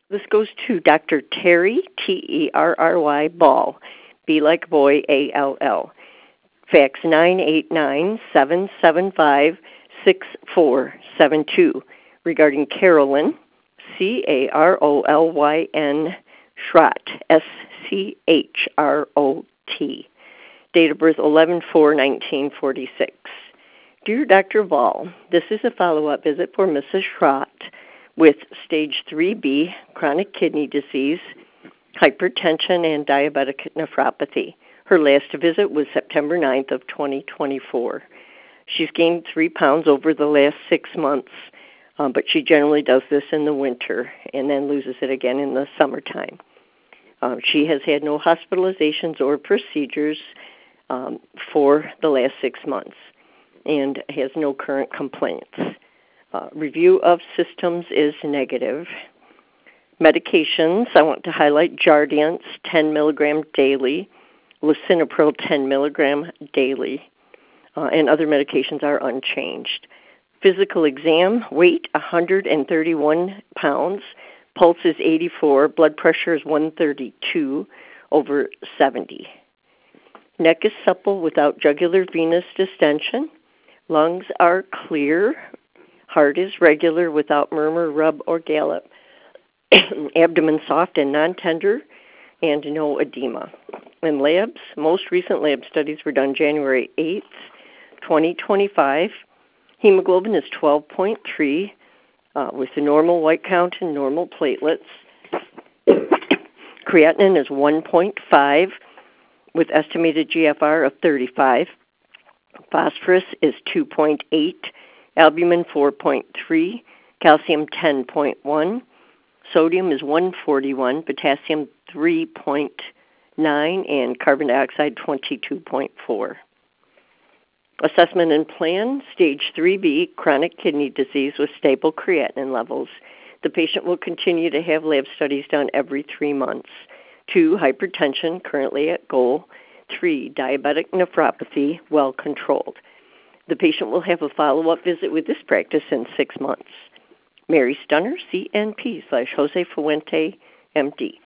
This goes to Dr. Terry, Terry Ball, B like boy, ALL. Fax 989-775-6472 regarding Carolyn, Carolyn Schrott, Schrot. Date of birth 11/4/1946. Dear Dr. Ball, this is a follow-up visit for Mrs. Schrott with stage 3B chronic kidney disease, hypertension, and diabetic nephropathy. Her last visit was September 9th of 2024. She's gained 3 pounds over the last 6 months, but she generally does this in the winter and then loses it again in the summertime. She has had no hospitalizations or procedures for the last 6 months and has no current complaints. Review of systems is negative. Medications, I want to highlight Jardiance 10 milligram daily, lisinopril 10 milligram daily, and other medications are unchanged. Physical exam, weight 131 pounds, pulse is 84, blood pressure is 132/70. Neck is supple without jugular venous distension. Lungs are clear. Heart is regular without murmur, rub, or gallop. Abdomen soft and non-tender, and no edema. In labs, most recent lab studies were done January 8th, 2025. Hemoglobin is 12.3 with the normal white count and normal platelets. Creatinine is 1.5 with estimated GFR of 35. Phosphorus is 2.8, albumin 4.3, calcium 10.1, sodium is 141, potassium 3.9, and carbon dioxide 22.4. Assessment and plan, stage 3B, chronic kidney disease with stable creatinine levels. The patient will continue to have lab studies done every 3 months. 2, hypertension, currently at goal. 3, diabetic nephropathy, well controlled. The patient will have a follow-up visit with this practice in 6 months. Mary Stunner, CNP/Jose Fuente, MD.